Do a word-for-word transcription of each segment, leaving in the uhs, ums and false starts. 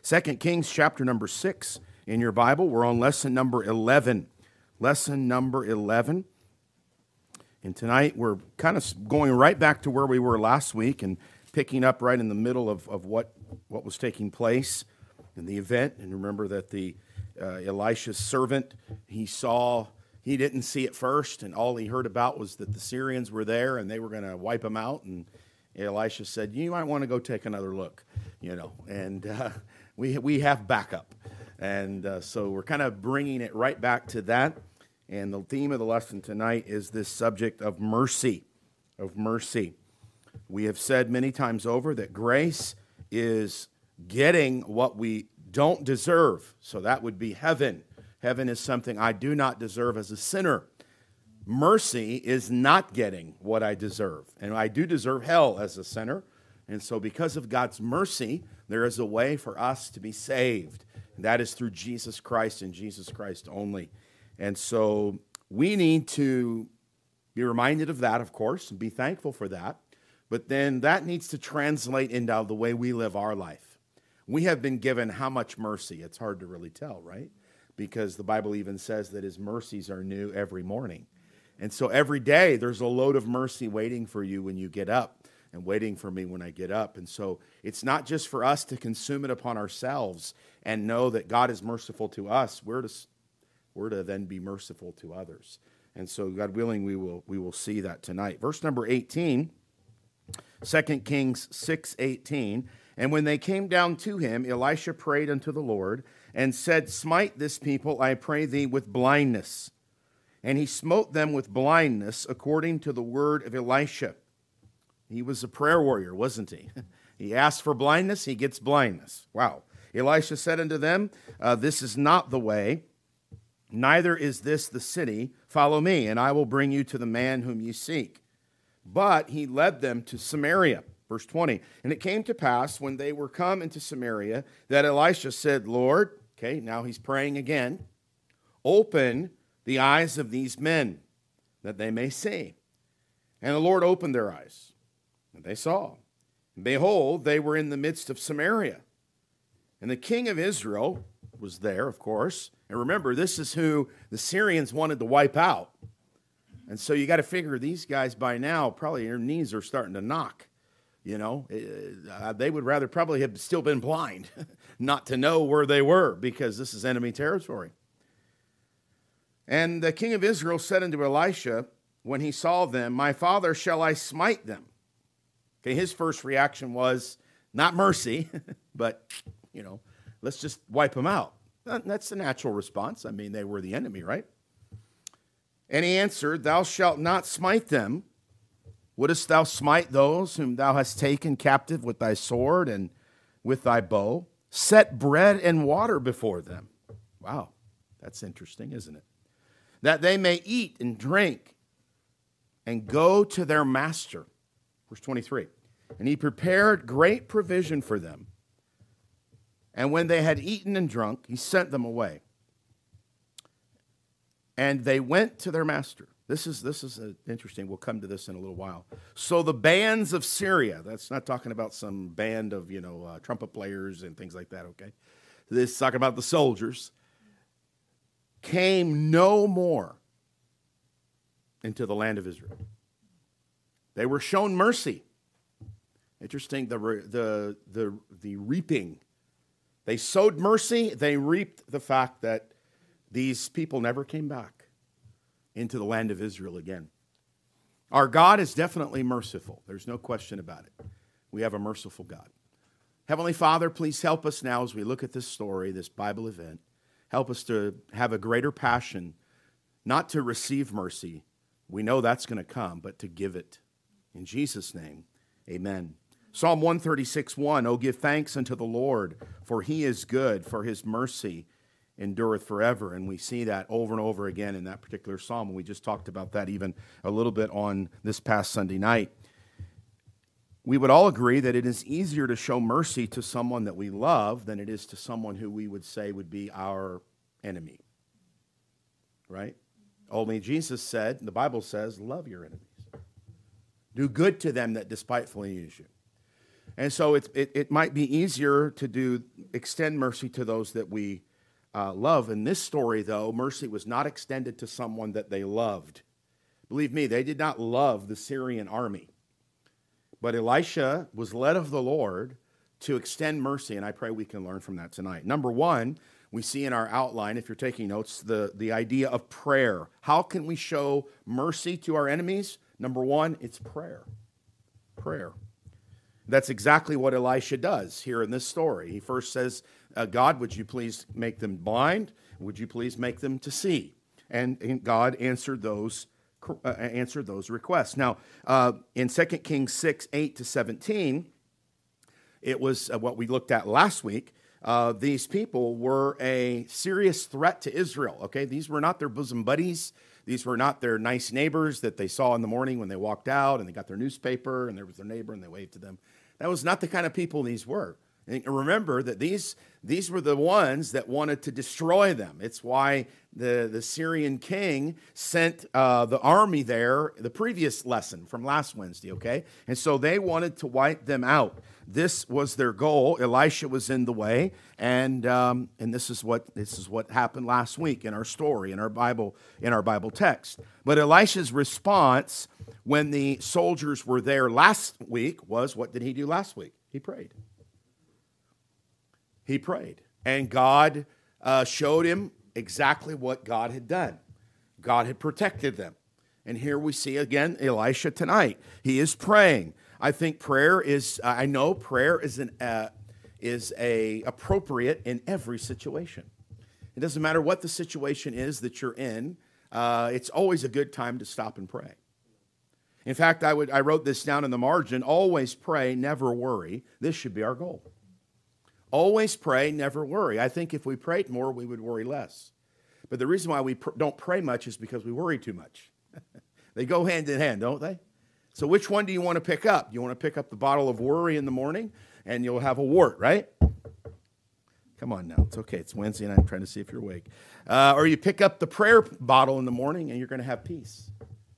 Second Kings chapter number six in your Bible. We're on lesson number eleven. Lesson number eleven. And tonight we're kind of going right back to where we were last week and picking up right in the middle of, of what, what was taking place in the event. And remember that the uh, Elisha's servant, he saw, he didn't see it first, and all he heard about was that the Syrians were there and they were going to wipe them out. And Elisha said, you might want to go take another look, you know, and uh, we, we have backup. And uh, so we're kind of bringing it right back to that. And the theme of the lesson tonight is this subject of mercy, of mercy. We have said many times over that grace is getting what we don't deserve. So that would be heaven. Heaven is something I do not deserve as a sinner. Mercy is not getting what I deserve. And I do deserve hell as a sinner. And so because of God's mercy, there is a way for us to be saved. And that is through Jesus Christ and Jesus Christ only. And so we need to be reminded of that, of course, and be thankful for that. But then that needs to translate into the way we live our life. We have been given how much mercy? It's hard to really tell, right? Because the Bible even says that his mercies are new every morning. And so every day there's a load of mercy waiting for you when you get up and waiting for me when I get up. And so it's not just for us to consume it upon ourselves and know that God is merciful to us. We're to, we're to then be merciful to others. And so God willing, we will, we will see that tonight. Verse number eighteen, Second Kings six eighteen. And when they came down to him, Elisha prayed unto the Lord and said, smite this people, I pray thee, with blindness. And he smote them with blindness according to the word of Elisha. He was a prayer warrior, wasn't he? He asked for blindness, he gets blindness. Wow. Elisha said unto them, uh, this is not the way, neither is this the city. Follow me, and I will bring you to the man whom ye seek. But he led them to Samaria. Verse twenty, and it came to pass when they were come into Samaria that Elisha said, Lord, okay, now he's praying again, open the eyes of these men that they may see. And the Lord opened their eyes, and they saw. And behold, they were in the midst of Samaria. And the king of Israel was there, of course. And remember, this is who the Syrians wanted to wipe out. And so you got to figure these guys by now, probably their knees are starting to knock. You know, uh, they would rather probably have still been blind, not to know where they were, because this is enemy territory. And the king of Israel said unto Elisha, when he saw them, my father, shall I smite them? Okay, his first reaction was not mercy, but, you know, let's just wipe them out. That's the natural response. I mean, they were the enemy, right? And he answered, thou shalt not smite them. Wouldest thou smite those whom thou hast taken captive with thy sword and with thy bow? Set bread and water before them. Wow, that's interesting, isn't it? That they may eat and drink and go to their master. Verse twenty-three. And he prepared great provision for them. And when they had eaten and drunk, he sent them away. And they went to their master. This is this is interesting. We'll come to this in a little while. So the bands of Syria, that's not talking about some band of, you know, uh, trumpet players and things like that, okay? This is talking about the soldiers, came no more into the land of Israel. They were shown mercy. Interesting, the, the, the, the reaping. They sowed mercy, they reaped the fact that these people never came back into the land of Israel again. Our God is definitely merciful. There's no question about it. We have a merciful God. Heavenly Father, please help us now as we look at this story, this Bible event. Help us to have a greater passion, not to receive mercy. We know that's going to come, but to give it. In Jesus' name, amen. Psalm one thirty-six, one, oh, give thanks unto the Lord, for he is good, for his mercy endureth forever. And we see that over and over again in that particular psalm. And we just talked about that even a little bit on this past Sunday night. We would all agree that it is easier to show mercy to someone that we love than it is to someone who we would say would be our enemy. Right? Only Jesus said, the Bible says, love your enemies. Do good to them that despitefully use you. And so it, it, it might be easier to do extend mercy to those that we uh, love. In this story, though, mercy was not extended to someone that they loved. Believe me, they did not love the Syrian army. But Elisha was led of the Lord to extend mercy, and I pray we can learn from that tonight. Number one, we see in our outline, if you're taking notes, the, the idea of prayer. How can we show mercy to our enemies? Number one, it's prayer. Prayer. That's exactly what Elisha does here in this story. He first says, uh, God, would you please make them blind? Would you please make them to see? And, and God answered those uh, answered those requests. Now, uh, in Second Kings six, eight to seventeen, it was uh, what we looked at last week. Uh, these people were a serious threat to Israel, okay? These were not their bosom buddies. These were not their nice neighbors that they saw in the morning when they walked out and they got their newspaper and there was their neighbor and they waved to them. That was not the kind of people these were. And remember that these, these were the ones that wanted to destroy them. It's why the, the Syrian king sent uh, the army there, the previous lesson from last Wednesday, okay? And so they wanted to wipe them out. This was their goal. Elisha was in the way, and um, and this is what this is what happened last week in our story, in our Bible, in our Bible text. But Elisha's response when the soldiers were there last week was, what did he do last week? He prayed. He prayed, and God uh, showed him exactly what God had done. God had protected them. And here we see again Elisha tonight. He is praying. I think prayer is, I know prayer is an uh, is a appropriate in every situation. It doesn't matter what the situation is that you're in. Uh, it's always a good time to stop and pray. In fact, I would I wrote this down in the margin, always pray, never worry. This should be our goal. Always pray, never worry. I think if we prayed more, we would worry less. But the reason why we pr- don't pray much is because we worry too much. They go hand in hand, don't they? So which one do you want to pick up? You want to pick up the bottle of worry in the morning, and you'll have a wart, right? Come on now. It's okay. It's Wednesday, and I'm trying to see if you're awake. Uh, or you pick up the prayer bottle in the morning, and you're going to have peace.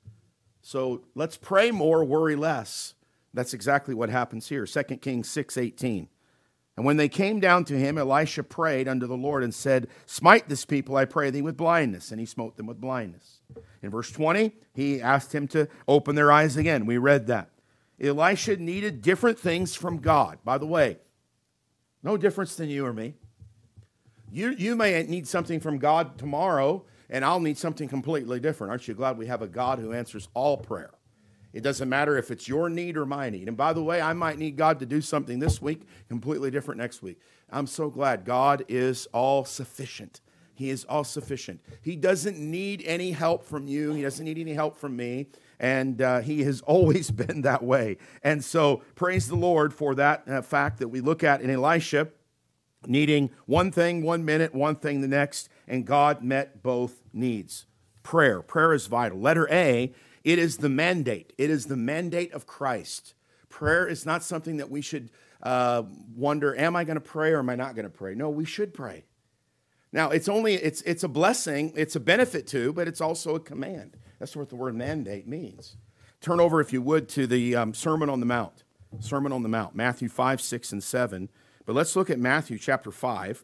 So let's pray more, worry less. That's exactly what happens here. Second Kings six eighteen. And when they came down to him, Elisha prayed unto the Lord and said, smite this people, I pray thee, with blindness. And he smote them with blindness. In verse twenty, he asked him to open their eyes again. We read that. Elisha needed different things from God. By the way, no difference than you or me. You, you may need something from God tomorrow, and I'll need something completely different. Aren't you glad we have a God who answers all prayer? It doesn't matter if it's your need or my need. And by the way, I might need God to do something this week, completely different next week. I'm so glad God is all sufficient. He is all sufficient. He doesn't need any help from you. He doesn't need any help from me. And uh, he has always been that way. And so praise the Lord for that uh, fact that we look at in Elisha, needing one thing one minute, one thing the next, and God met both needs. Prayer. Prayer is vital. Letter A, it is the mandate. It is the mandate of Christ. Prayer is not something that we should uh, wonder, am I going to pray or am I not going to pray? No, we should pray. Now, it's only, it's it's a blessing, it's a benefit too, but it's also a command. That's what the word mandate means. Turn over, if you would, to the um, Sermon on the Mount. Sermon on the Mount, Matthew five, six, and seven. But let's look at Matthew chapter five.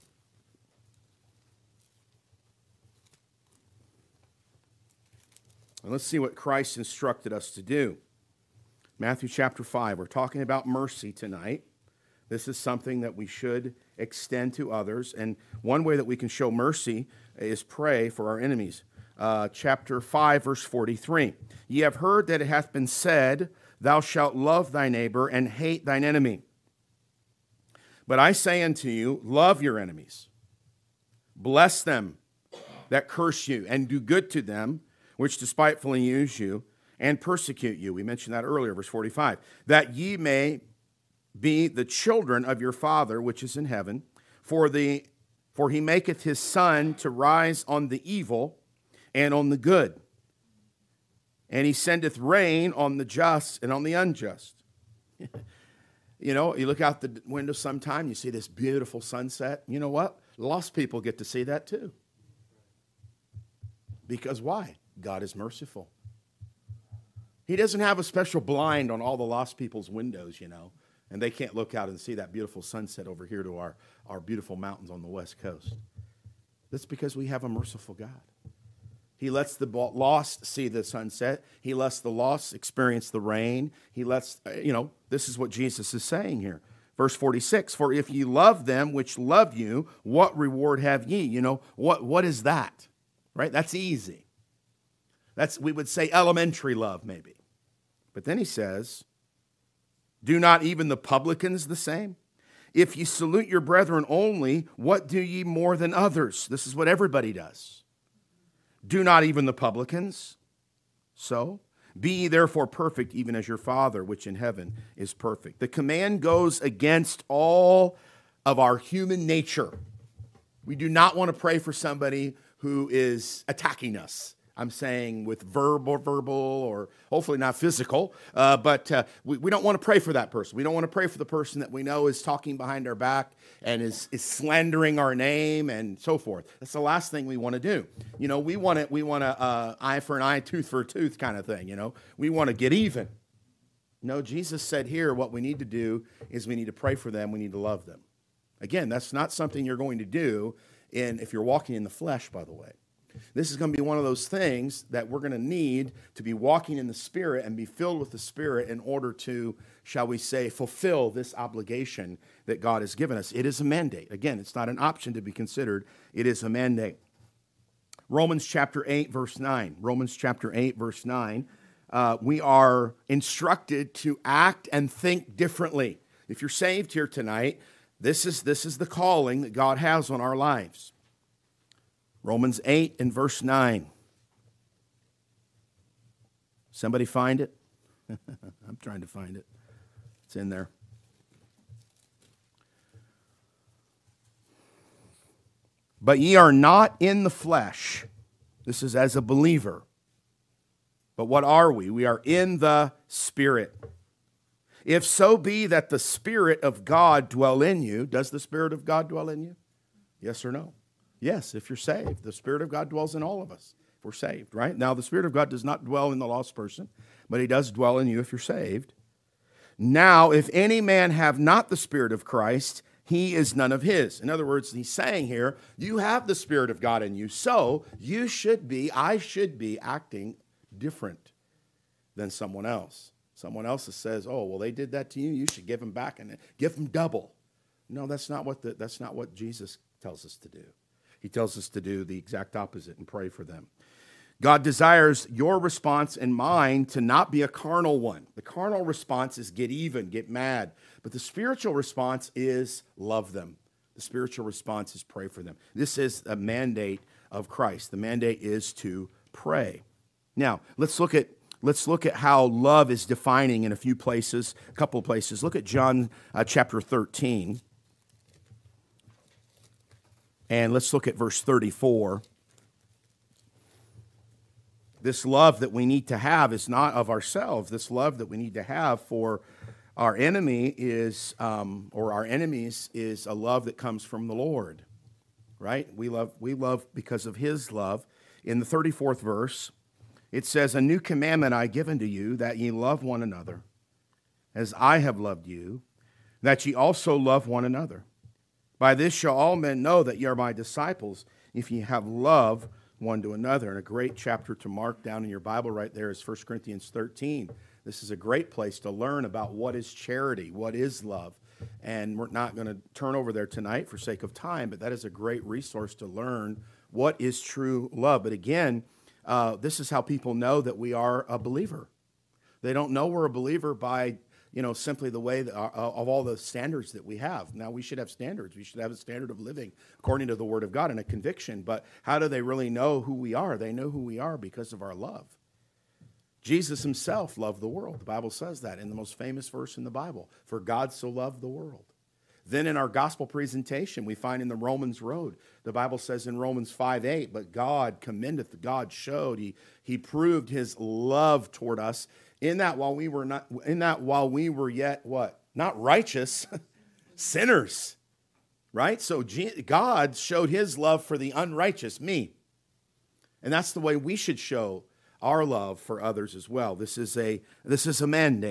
And let's see what Christ instructed us to do. Matthew chapter five, we're talking about mercy tonight. This is something that we should extend to others. And one way that we can show mercy is pray for our enemies. Uh, chapter five, verse forty-three. Ye have heard that it hath been said, thou shalt love thy neighbor and hate thine enemy. But I say unto you, love your enemies. Bless them that curse you, and do good to them which despitefully use you and persecute you. We mentioned that earlier, verse forty-five. That ye may be the children of your Father which is in heaven, for the for he maketh his sun to rise on the evil and on the good, and he sendeth rain on the just and on the unjust. You know, you look out the window sometime, you see this beautiful sunset. You know what? Lost people get to see that too. Because why? God is merciful. He doesn't have a special blind on all the lost people's windows, you know. And they can't look out and see that beautiful sunset over here to our, our beautiful mountains on the west coast. That's because we have a merciful God. He lets the lost see the sunset. He lets the lost experience the rain. He lets, you know, this is what Jesus is saying here. Verse forty-six, for if ye love them which love you, what reward have ye? You know, what, what is that? Right? That's easy. That's, we would say, elementary love maybe. But then he says, do not even the publicans the same? If ye salute your brethren only, what do ye more than others? This is what everybody does. Do not even the publicans so? Be ye therefore perfect, even as your Father which in heaven is perfect. The command goes against all of our human nature. We do not want to pray for somebody who is attacking us. I'm saying with verbal, verbal, or hopefully not physical, uh, but uh, we, we don't want to pray for that person. We don't want to pray for the person that we know is talking behind our back and is, is slandering our name and so forth. That's the last thing we want to do. You know, we want to, we want to uh, eye for an eye, tooth for a tooth kind of thing, you know. We want to get even. No, Jesus said here what we need to do is we need to pray for them, we need to love them. Again, that's not something you're going to do in, if you're walking in the flesh, by the way. This is going to be one of those things that we're going to need to be walking in the Spirit and be filled with the Spirit in order to, shall we say, fulfill this obligation that God has given us. It is a mandate. Again, it's not an option to be considered. It is a mandate. Romans chapter eight, verse nine. Romans chapter eight, verse nine. Uh, we are instructed to act and think differently. If you're saved here tonight, this is, this is the calling that God has on our lives. Romans eight and verse nine. Somebody find it? I'm trying to find it. It's in there. But ye are not in the flesh. This is as a believer. But what are we? We are in the Spirit. If so be that the Spirit of God dwell in you. Does the Spirit of God dwell in you? Yes or no? Yes, if you're saved. The Spirit of God dwells in all of us if we're saved, right? Now, the Spirit of God does not dwell in the lost person, but he does dwell in you if you're saved. Now, if any man have not the Spirit of Christ, he is none of his. In other words, he's saying here, you have the Spirit of God in you, so you should be, I should be acting different than someone else. Someone else that says, oh, well, they did that to you, you should give them back and give them double. No, that's not what the, that's not what Jesus tells us to do. He tells us to do the exact opposite and pray for them. God desires your response and mine to not be a carnal one. The carnal response is get even, get mad. But the spiritual response is love them. The spiritual response is pray for them. This is a mandate of Christ. The mandate is to pray. Now, let's look at let's look at how love is defining in a few places, a couple of places. Look at John uh, chapter thirteen. And let's look at verse thirty-four. This love that we need to have is not of ourselves. This love that we need to have for our enemy is, um, or our enemies, is a love that comes from the Lord, right? We love, we love because of his love. In the thirty-fourth verse, it says, a new commandment I give unto you, that ye love one another, as I have loved you, that ye also love one another. By this shall all men know that ye are my disciples, if ye have love one to another. And a great chapter to mark down in your Bible right there is First Corinthians thirteen. This is a great place to learn about what is charity, what is love. And we're not going to turn over there tonight for sake of time, but that is a great resource to learn what is true love. But again, uh, this is how people know that we are a believer. They don't know we're a believer by you know, simply the way that, uh, of all the standards that we have. Now, we should have standards. We should have a standard of living according to the Word of God and a conviction. But how do they really know who we are? They know who we are because of our love. Jesus himself loved the world. The Bible says that in the most famous verse in the Bible. For God so loved the world. Then in our gospel presentation, we find in the Romans road, the Bible says in Romans five eight, but God commendeth, God showed, he, he proved his love toward us in that while we were not, in that while we were yet what? Not righteous, sinners, right? So God showed his love for the unrighteous, me. And that's the way we should show our love for others as well. This is a, this is a mandate.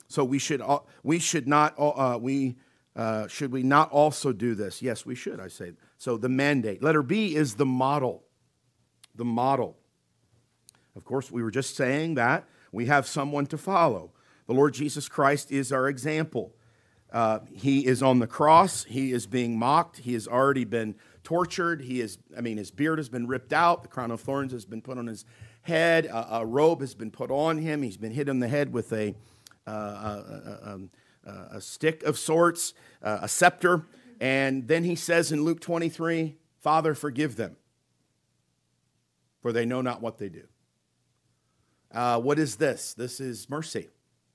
So we should al- we should not uh, we uh, should we not also do this? Yes, we should. I say so. The mandate. Letter B is the model. The model. Of course, we were just saying that we have someone to follow. The Lord Jesus Christ is our example. Uh, he is on the cross. He is being mocked. He has already been tortured. He is. I mean, his beard has been ripped out. The crown of thorns has been put on his head. A, a robe has been put on him. He's been hit on the head with a uh, a, a, a, a stick of sorts, uh, a scepter. And then he says in Luke twenty-three, "Father, forgive them, for they know not what they do." Uh, what is this? This is mercy.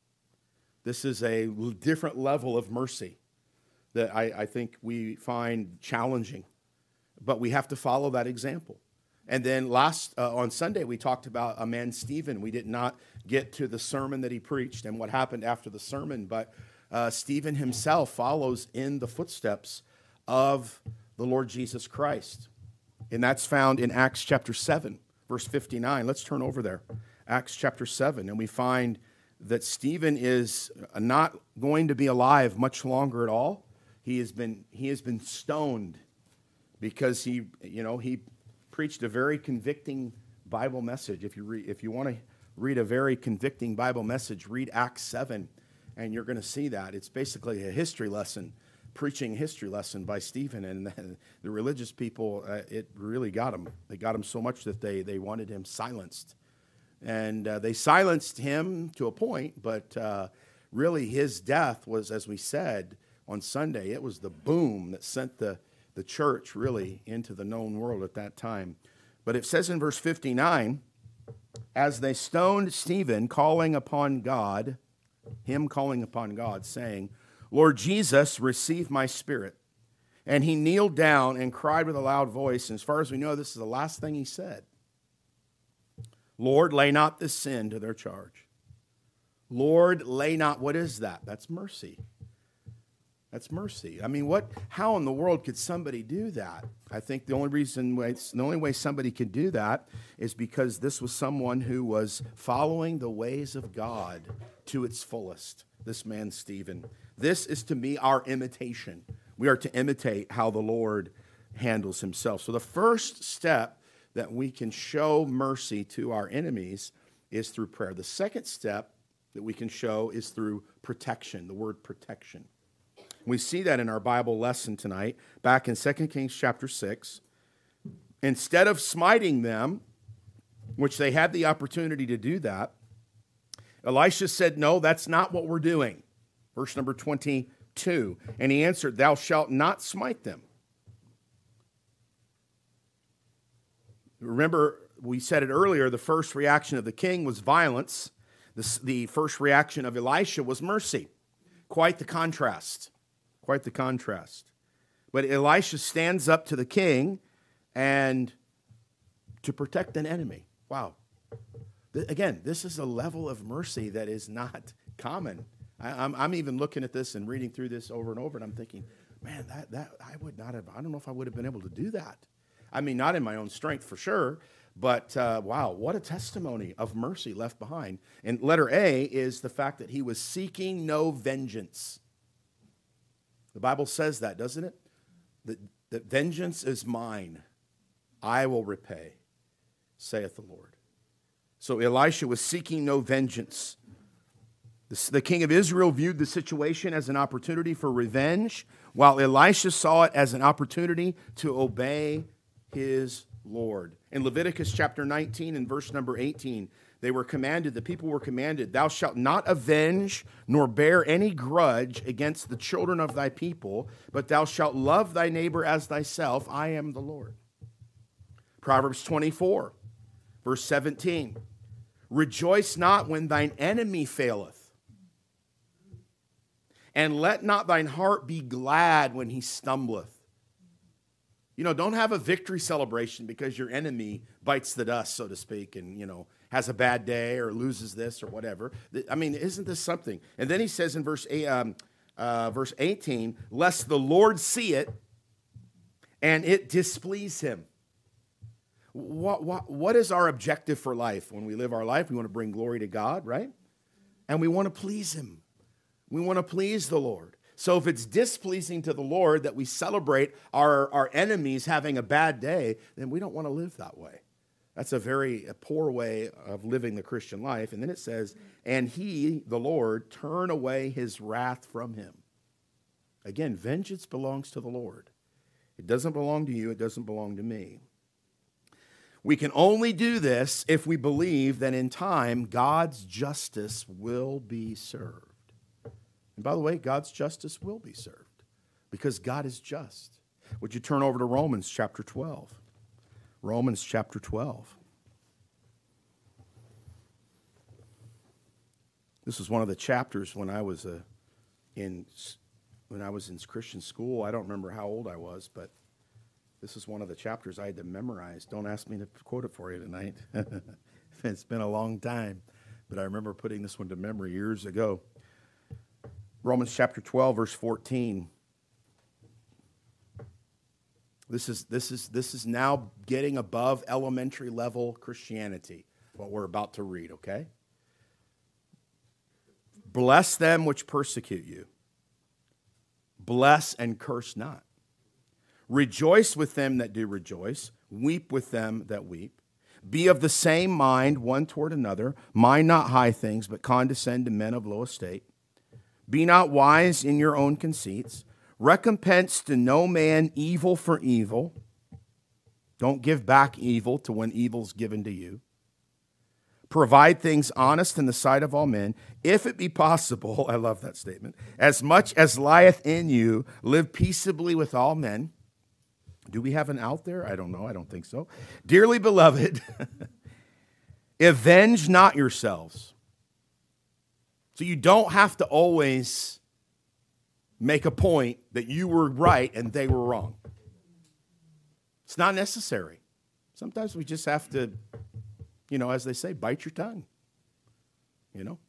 This is a different level of mercy that I, I think we find challenging. But we have to follow that example. And then last, uh, on Sunday, we talked about a man, Stephen. We did not get to the sermon that he preached and what happened after the sermon, but uh, Stephen himself follows in the footsteps of the Lord Jesus Christ. And that's found in Acts chapter seven, verse fifty-nine. Let's turn over there. Acts chapter seven, and we find that Stephen is not going to be alive much longer at all. He has been he has been stoned because he you know he preached a very convicting Bible message. If you read, if you want to read a very convicting Bible message, read Acts seven, and you're going to see that it's basically a history lesson, preaching a history lesson by Stephen, and the, the religious people uh, it really got him. They got him so much that they they wanted him silenced. And uh, they silenced him to a point, but uh, really his death was, as we said on Sunday, it was the boom that sent the, the church really into the known world at that time. But it says in verse fifty-nine, as they stoned Stephen, calling upon God, him calling upon God, saying, "Lord Jesus, receive my spirit." And he kneeled down and cried with a loud voice. And as far as we know, this is the last thing he said. "Lord, lay not this sin to their charge." Lord, lay not, what is that? That's mercy. That's mercy. I mean, what? How in the world could somebody do that? I think the only reason, the only way somebody could do that is because this was someone who was following the ways of God to its fullest. This man, Stephen. This is to me our imitation. We are to imitate how the Lord handles himself. So the first step that we can show mercy to our enemies is through prayer. The second step that we can show is through protection, the word protection. We see that in our Bible lesson tonight, back in Second Kings chapter six. Instead of smiting them, which they had the opportunity to do that, Elisha said, "No, that's not what we're doing." Verse number twenty-two, and he answered, "Thou shalt not smite them." Remember, we said it earlier, the first reaction of the king was violence. The, the first reaction of Elisha was mercy. Quite the contrast. Quite the contrast. But Elisha stands up to the king and to protect an enemy. Wow. Again, this is a level of mercy that is not common. I, I'm, I'm even looking at this and reading through this over and over, and I'm thinking, man, that, that I would not have, I don't know if I would have been able to do that. I mean, not in my own strength for sure, but uh, wow, what a testimony of mercy left behind. And letter A is the fact that he was seeking no vengeance. The Bible says that, doesn't it? That, that vengeance is mine. I will repay, saith the Lord. So Elisha was seeking no vengeance. The, the king of Israel viewed the situation as an opportunity for revenge, while Elisha saw it as an opportunity to obey his Lord. In Leviticus chapter nineteen and verse number eighteen, they were commanded, the people were commanded, "Thou shalt not avenge nor bear any grudge against the children of thy people, but thou shalt love thy neighbor as thyself. I am the Lord." Proverbs twenty-four, verse seventeen, "Rejoice not when thine enemy faileth, and let not thine heart be glad when he stumbleth." You know, don't have a victory celebration because your enemy bites the dust, so to speak, and, you know, has a bad day or loses this or whatever. I mean, isn't this something? And then he says in verse eight, um, uh, verse eighteen, "Lest the Lord see it and it displease him." What, what, what is our objective for life? When we live our life, we want to bring glory to God, right? And we want to please him. We want to please the Lord. So if it's displeasing to the Lord that we celebrate our, our enemies having a bad day, then we don't want to live that way. That's a very a poor way of living the Christian life. And then it says, and he, the Lord, turn away his wrath from him. Again, vengeance belongs to the Lord. It doesn't belong to you. It doesn't belong to me. We can only do this if we believe that in time, God's justice will be served. And by the way, God's justice will be served because God is just. Would you turn over to Romans chapter twelve? Romans chapter twelve. This was one of the chapters when I was a, in when I was in Christian school. I don't remember how old I was, but this is one of the chapters I had to memorize. Don't ask me to quote it for you tonight. It's been a long time, but I remember putting this one to memory years ago. Romans chapter twelve, verse fourteen. This is, this is, this is now getting above elementary level Christianity, what we're about to read, okay? Bless them which persecute you. Bless and curse not. Rejoice with them that do rejoice. Weep with them that weep. Be of the same mind one toward another. Mind not high things, but condescend to men of low estate. Be not wise in your own conceits. Recompense to no man evil for evil. Don't give back evil to when evil's given to you. Provide things honest in the sight of all men. If it be possible, I love that statement, as much as lieth in you, live peaceably with all men. Do we have an out there? I don't know. I don't think so. Dearly beloved, avenge not yourselves. So you don't have to always make a point that you were right and they were wrong. It's not necessary. Sometimes we just have to, you know, as they say, bite your tongue. You know?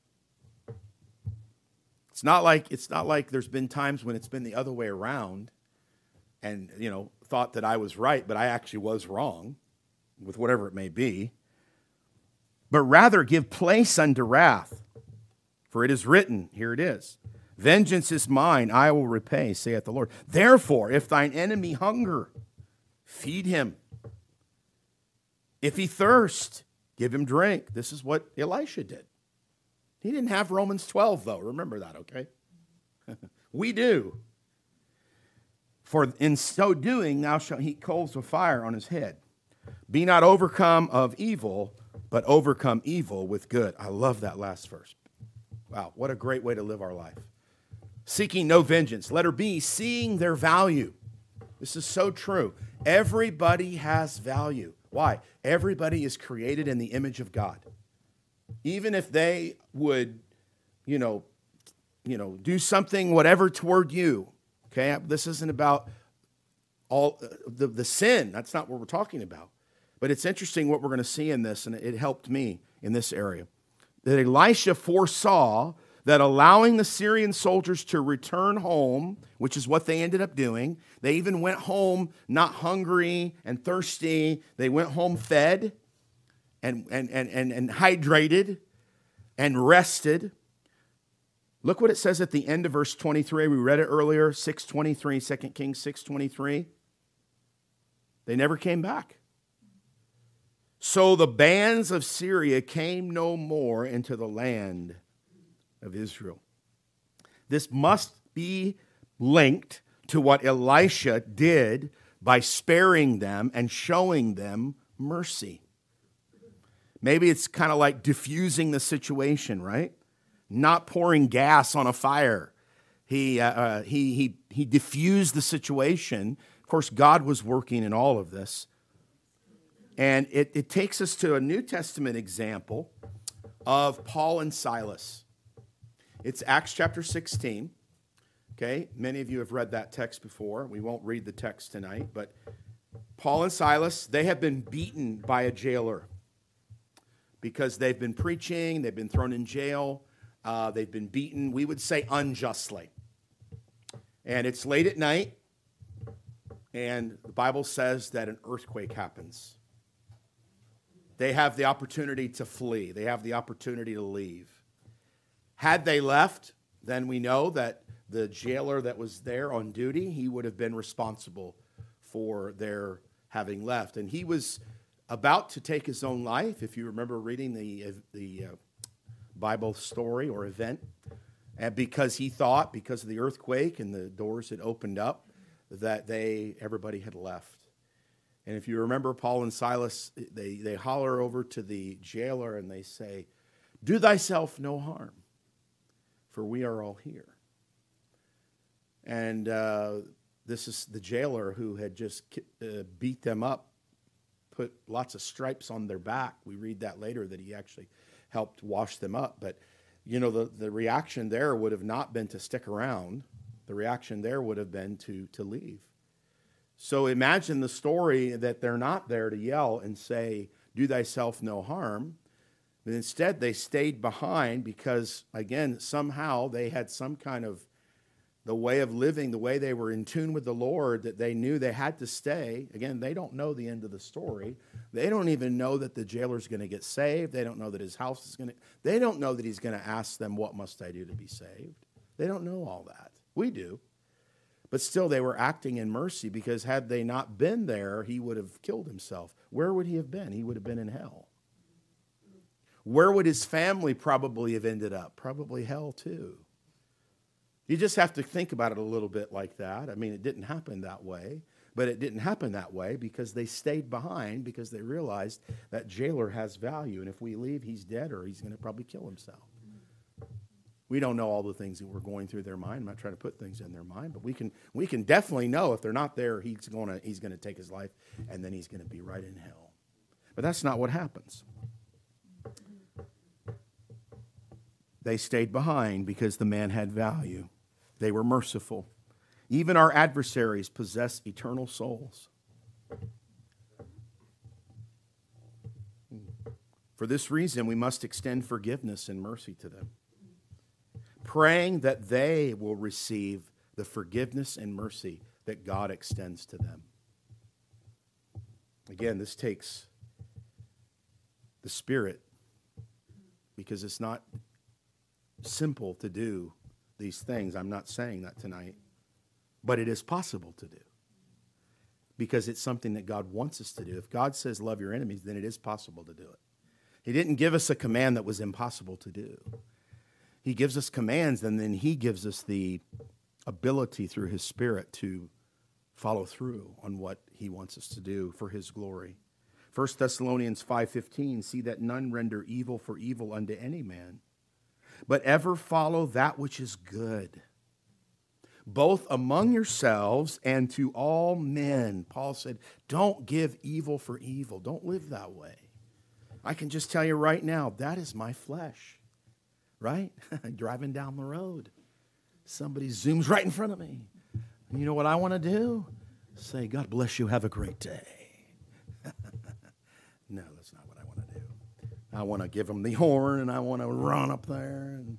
It's not like it's not like there's been times when it's been the other way around and, you know, thought that I was right, but I actually was wrong with whatever it may be. But rather give place unto wrath. For it is written, here it is, vengeance is mine, I will repay, saith the Lord. Therefore, if thine enemy hunger, feed him. If he thirst, give him drink. This is what Elisha did. He didn't have Romans twelve, though. Remember that, okay? We do. For in so doing, thou shalt heap coals of fire on his head. Be not overcome of evil, but overcome evil with good. I love that last verse. Wow, what a great way to live our life. Seeking no vengeance. Letter B, seeing their value. This is so true. Everybody has value. Why? Everybody is created in the image of God. Even if they would, you know, you know, do something, whatever, toward you. Okay, this isn't about all the, the sin. That's not what we're talking about. But it's interesting what we're going to see in this, and it helped me in this area. That Elisha foresaw that allowing the Syrian soldiers to return home, which is what they ended up doing, they even went home not hungry and thirsty. They went home fed and, and, and, and, and hydrated and rested. Look what it says at the end of verse twenty-three. We read it earlier, six twenty-three, Second Kings six twenty-three. They never came back. So the bands of Syria came no more into the land of Israel. This must be linked to what Elisha did by sparing them and showing them mercy. Maybe it's kind of like diffusing the situation, right? Not pouring gas on a fire. He, uh, uh, he, he, he diffused the situation. Of course, God was working in all of this. And it, it takes us to a New Testament example of Paul and Silas. It's Acts chapter sixteen. Okay, many of you have read that text before. We won't read the text tonight, but Paul and Silas, they have been beaten by a jailer because they've been preaching, they've been thrown in jail, uh, they've been beaten, we would say unjustly. And it's late at night, and the Bible says that an earthquake happens. They have the opportunity to flee. They have the opportunity to leave. Had they left, then we know that the jailer that was there on duty, he would have been responsible for their having left. And he was about to take his own life, if you remember reading the, the uh, Bible story or event, and because he thought, because of the earthquake and the doors had opened up, that they everybody had left. And if you remember, Paul and Silas, they, they holler over to the jailer and they say, "Do thyself no harm, for we are all here." And uh, this is the jailer who had just uh, beat them up, put lots of stripes on their back. We read that later, that he actually helped wash them up. But, you know, the, the reaction there would have not been to stick around. The reaction there would have been to, to leave. So imagine the story that they're not there to yell and say, "Do thyself no harm." But instead, they stayed behind because, again, somehow they had some kind of the way of living, the way they were in tune with the Lord, that they knew they had to stay. Again, they don't know the end of the story. They don't even know that the jailer's going to get saved. They don't know that his house is going to, they don't know that he's going to ask them, "What must I do to be saved?" They don't know all that. We do. But still, they were acting in mercy, because had they not been there, he would have killed himself. Where would he have been? He would have been in hell. Where would his family probably have ended up? Probably hell too. You just have to think about it a little bit like that. I mean, it didn't happen that way, but it didn't happen that way because they stayed behind, because they realized that jailer has value, and if we leave, he's dead, or he's going to probably kill himself. We don't know all the things that were going through their mind. I'm not trying to put things in their mind, but we can we can definitely know if they're not there, he's going to he's going to take his life, and then he's going to be right in hell. But that's not what happens. They stayed behind because the man had value. They were merciful. Even our adversaries possess eternal souls. For this reason, we must extend forgiveness and mercy to them, praying that they will receive the forgiveness and mercy that God extends to them. Again, this takes the Spirit, because it's not simple to do these things. I'm not saying that tonight, but it is possible to do, because it's something that God wants us to do. If God says love your enemies, then it is possible to do it. He didn't give us a command that was impossible to do. He gives us commands, and then he gives us the ability through his Spirit to follow through on what he wants us to do for his glory. First Thessalonians five fifteen, "See that none render evil for evil unto any man, but ever follow that which is good, both among yourselves and to all men." Paul said, don't give evil for evil. Don't live that way. I can just tell you right now, that is my flesh, right? Driving down the road, somebody zooms right in front of me. And you know what I want to do? Say, "God bless you, have a great day." No, that's not what I want to do. I want to give them the horn, and I want to run up there. And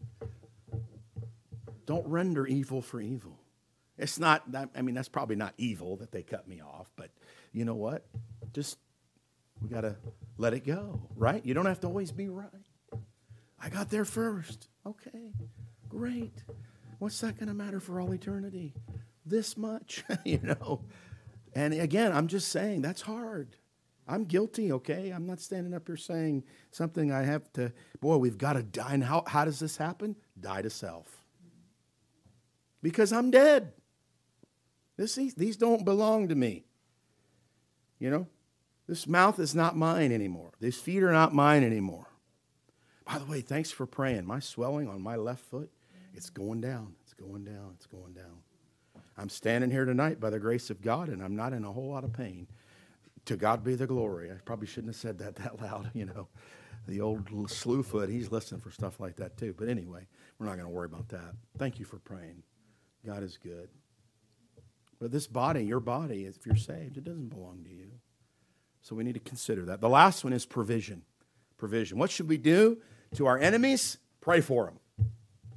don't render evil for evil. It's not, that, I mean, that's probably not evil that they cut me off, but you know what? Just, we got to let it go, right? You don't have to always be right. I got there first. Okay, great. What's that going to matter for all eternity? This much, you know? And again, I'm just saying that's hard. I'm guilty, okay? I'm not standing up here saying something I have to, boy, we've got to die. And how, how does this happen? Die to self. Because I'm dead. This, these, these don't belong to me. You know? This mouth is not mine anymore. These feet are not mine anymore. By the way, thanks for praying. My swelling on my left foot, it's going down. It's going down. It's going down. I'm standing here tonight by the grace of God, and I'm not in a whole lot of pain. To God be the glory. I probably shouldn't have said that that loud, you know. The old slewfoot, he's listening for stuff like that too. But anyway, we're not going to worry about that. Thank you for praying. God is good. But this body, your body, if you're saved, it doesn't belong to you. So we need to consider that. The last one is provision. Provision. What should we do to our enemies? Pray for them.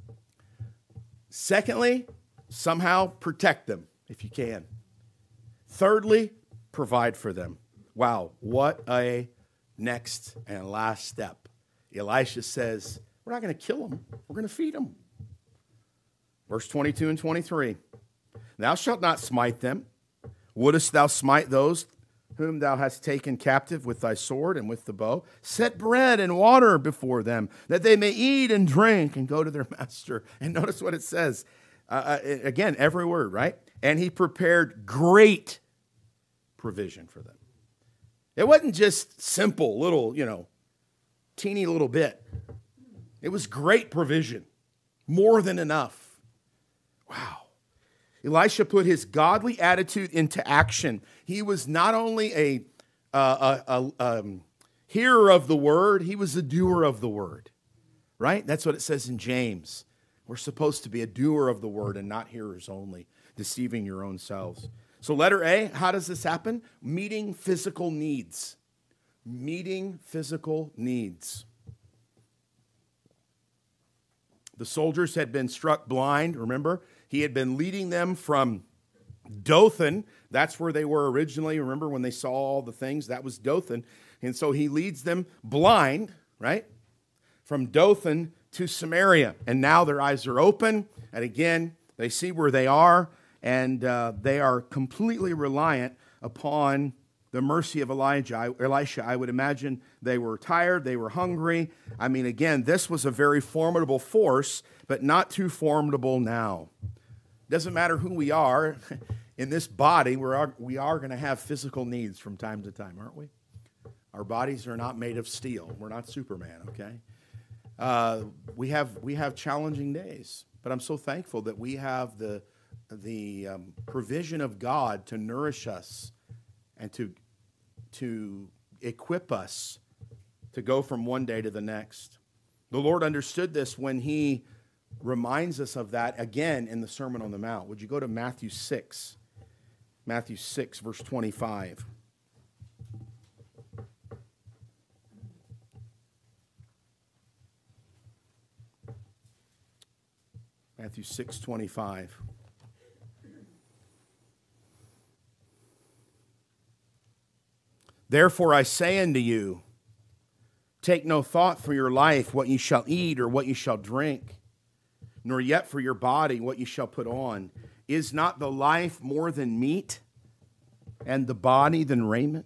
Secondly, somehow protect them if you can. Thirdly, provide for them. Wow, what a next and last step. Elisha says, we're not going to kill them. We're going to feed them. Verse twenty-two and twenty-three. Thou shalt not smite them. Wouldest thou smite those whom thou hast taken captive with thy sword and with the bow? Set bread and water before them, that they may eat and drink and go to their master. And notice what it says. Uh, again, every word, right? And he prepared great provision for them. It wasn't just simple little, you know, teeny little bit. It was great provision. More than enough. Wow. Elisha put his godly attitude into action. He was not only a, uh, a, a um, hearer of the word, he was a doer of the word. Right? That's what it says in James. We're supposed to be a doer of the word and not hearers only, deceiving your own selves. So letter A, how does this happen? Meeting physical needs. Meeting physical needs. The soldiers had been struck blind, remember? He had been leading them from Dothan. That's where they were originally. Remember when they saw all the things? That was Dothan. And so he leads them blind, right? From Dothan to Samaria. And now their eyes are open. And again, they see where they are. And uh, they are completely reliant upon the mercy of Elijah, Elisha. I would imagine they were tired, they were hungry. I mean, again, this was a very formidable force, but not too formidable now. Doesn't matter who we are in this body, we are, we are going to have physical needs from time to time, aren't we? Our bodies are not made of steel. We're not Superman, okay? Uh, we have we have challenging days, but I'm so thankful that we have the the um, provision of God to nourish us and to, to equip us to go from one day to the next. The Lord understood this when he reminds us of that again in the Sermon on the Mount. Would you go to Matthew six? Matthew six, verse twenty-five. Matthew six, twenty-five. Therefore I say unto you, take no thought for your life, what ye shall eat or what ye shall drink, nor yet for your body, what ye shall put on. Is not the life more than meat, and the body than raiment?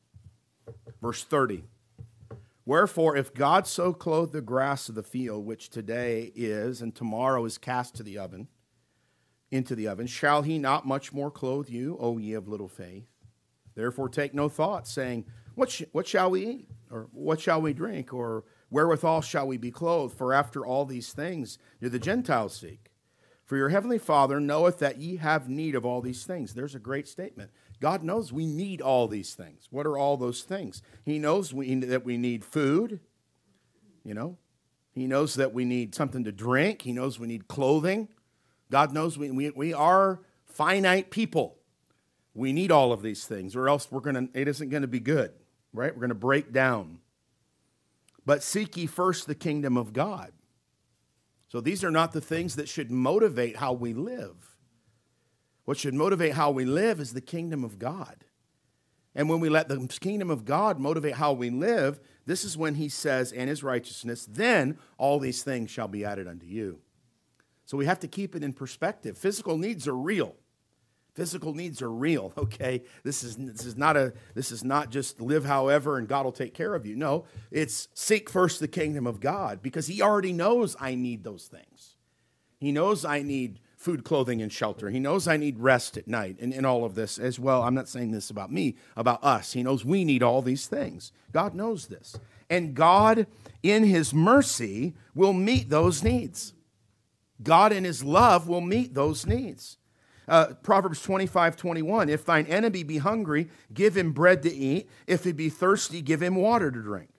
Verse thirty. Wherefore, if God so clothe the grass of the field, which today is, and tomorrow is cast to the oven, into the oven, shall he not much more clothe you, O ye of little faith? Therefore take no thought, saying, What, sh- what shall we eat? Or what shall we drink? Or wherewithal shall we be clothed? For after all these things do the Gentiles seek. For your heavenly Father knoweth that ye have need of all these things. There's a great statement. God knows we need all these things. What are all those things? He knows we, that we need food, you know. He knows that we need something to drink. He knows we need clothing. God knows we, we, we are finite people. We need all of these things, or else we're gonna, it isn't going to be good, right? We're going to break down. But seek ye first the kingdom of God. So these are not the things that should motivate how we live. What should motivate how we live is the kingdom of God. And when we let the kingdom of God motivate how we live, this is when he says, and his righteousness, then all these things shall be added unto you. So we have to keep it in perspective. Physical needs are real. Physical needs are real, okay? This is, this is not a this is not just live however and God will take care of you. No, it's seek first the kingdom of God, because he already knows I need those things. He knows I need food, clothing, and shelter. He knows I need rest at night and, and all of this as well. I'm not saying this about me, about us. He knows we need all these things. God knows this. And God, in his mercy, will meet those needs. God, in his love, will meet those needs. Uh, Proverbs twenty-five twenty-one, if thine enemy be hungry, give him bread to eat. If he be thirsty, give him water to drink.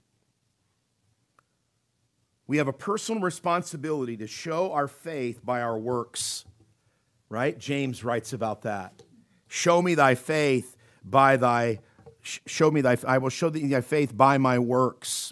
We have a personal responsibility to show our faith by our works, right? James writes about that. Show me thy faith by thy, show me thy, I will show thee thy faith by my works.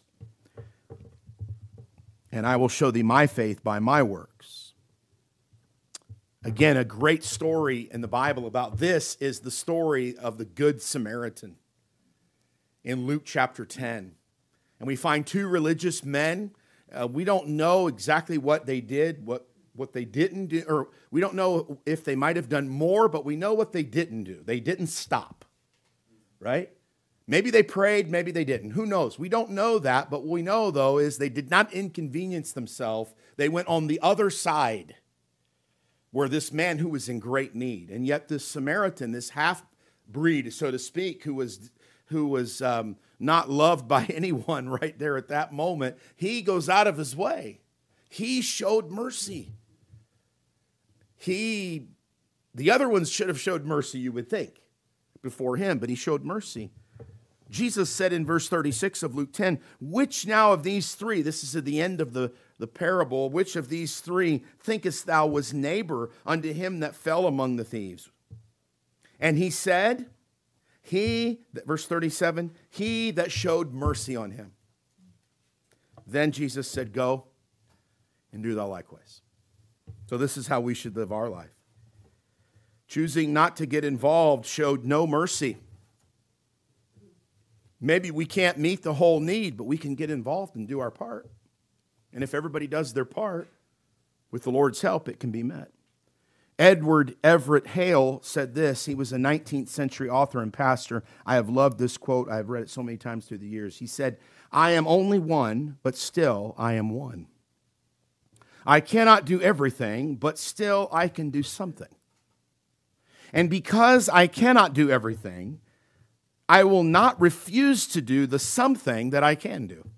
And I will show thee my faith by my works. Again, a great story in the Bible about this is the story of the Good Samaritan in Luke chapter ten. And we find two religious men. Uh, we don't know exactly what they did, what what they didn't do, or we don't know if they might have done more, but we know what they didn't do. They didn't stop, right? Maybe they prayed, maybe they didn't. Who knows? We don't know that, but what we know, though, is they did not inconvenience themselves. They went on the other side where this man who was in great need. And yet this Samaritan, this half-breed, so to speak, who was, who was um, not loved by anyone right there at that moment, he goes out of his way. He showed mercy. He, the other ones should have showed mercy, you would think, before him, but he showed mercy. Jesus said in verse thirty-six of Luke ten, which now of these three, this is at the end of the, the parable, which of these three thinkest thou was neighbor unto him that fell among the thieves? And he said, he, verse thirty-seven, he that showed mercy on him. Then Jesus said, go and do thou likewise. So this is how we should live our life. Choosing not to get involved showed no mercy. Maybe we can't meet the whole need, but we can get involved and do our part. And if everybody does their part, with the Lord's help, it can be met. Edward Everett Hale said this. He was a nineteenth century author and pastor. I have loved this quote. I have read it so many times through the years. He said, I am only one, but still I am one. I cannot do everything, but still I can do something. And because I cannot do everything, I will not refuse to do the something that I can do.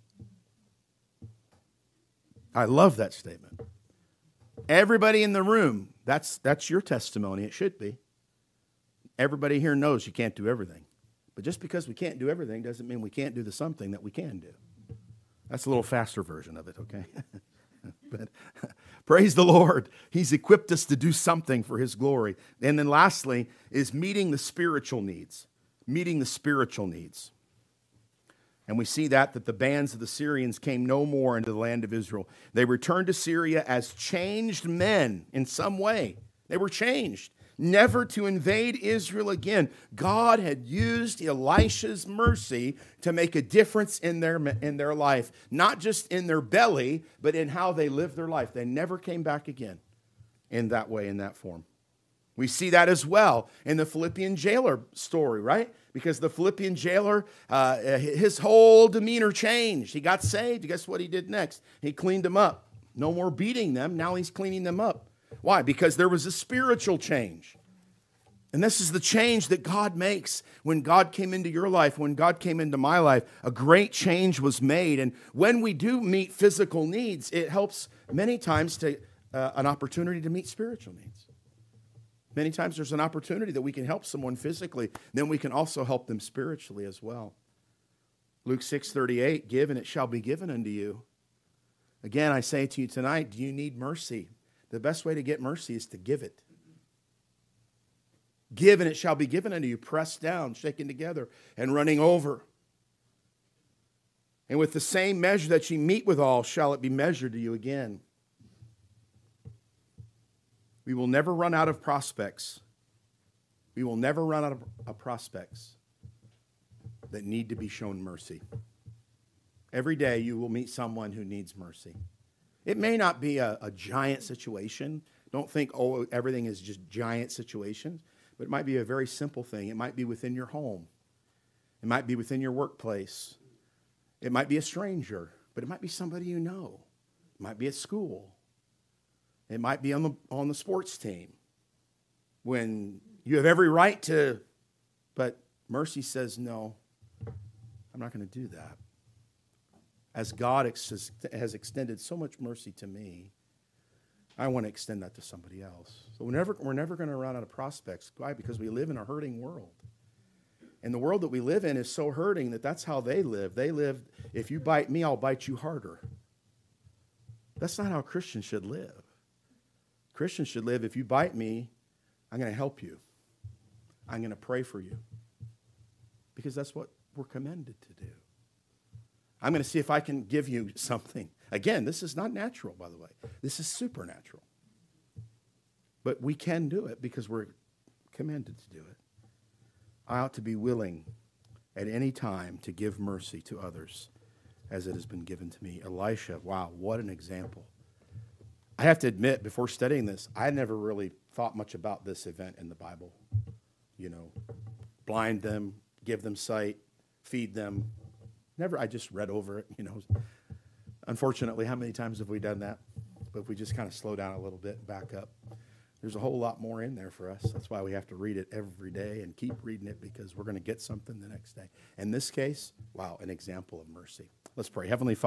I love that statement. Everybody in the room, that's, that's your testimony. It should be. Everybody here knows you can't do everything. But just because we can't do everything doesn't mean we can't do the something that we can do. That's a little faster version of it, okay? But praise the Lord. He's equipped us to do something for his glory. And then lastly is meeting the spiritual needs. Meeting the spiritual needs. And we see that, that the bands of the Syrians came no more into the land of Israel. They returned to Syria as changed men in some way. They were changed, never to invade Israel again. God had used Elisha's mercy to make a difference in their, in their life, not just in their belly, but in how they lived their life. They never came back again in that way, in that form. We see that as well in the Philippian jailer story, right? Because the Philippian jailer, uh, his whole demeanor changed. He got saved. Guess what he did next? He cleaned them up. No more beating them. Now he's cleaning them up. Why? Because there was a spiritual change. And this is the change that God makes when God came into your life, when God came into my life. A great change was made. And when we do meet physical needs, it helps many times to uh, an opportunity to meet spiritual needs. Many times there's an opportunity that we can help someone physically, then we can also help them spiritually as well. Luke six thirty-eight, give and it shall be given unto you. Again, I say to you tonight, do you need mercy? The best way to get mercy is to give it. Give and it shall be given unto you, pressed down, shaken together, and running over. And with the same measure that ye meet withal, shall it be measured to you again. We will never run out of prospects. We will never run out of prospects that need to be shown mercy. Every day you will meet someone who needs mercy. It may not be a, a giant situation. Don't think, oh, everything is just giant situations. But it might be a very simple thing. It might be within your home. It might be within your workplace. It might be a stranger, but it might be somebody you know. It might be at school. It might be on the on the sports team when you have every right to, but mercy says, no, I'm not going to do that. As God ex- has extended so much mercy to me, I want to extend that to somebody else. So we're never, we're never going to run out of prospects. Why? Because we live in a hurting world. And the world that we live in is so hurting that that's how they live. They live, if you bite me, I'll bite you harder. That's not how Christians should live. Christians should live, if you bite me, I'm going to help you. I'm going to pray for you. Because that's what we're commanded to do. I'm going to see if I can give you something. Again, this is not natural, by the way. This is supernatural. But we can do it because we're commanded to do it. I ought to be willing at any time to give mercy to others as it has been given to me. Elisha, wow, what an example. I have to admit, before studying this, I never really thought much about this event in the Bible. You know, blind them, give them sight, feed them. Never, I just read over it, you know. Unfortunately, how many times have we done that? But if we just kind of slow down a little bit and back up, there's a whole lot more in there for us. That's why we have to read it every day and keep reading it, because we're going to get something the next day. In this case, wow, an example of mercy. Let's pray. Heavenly Father,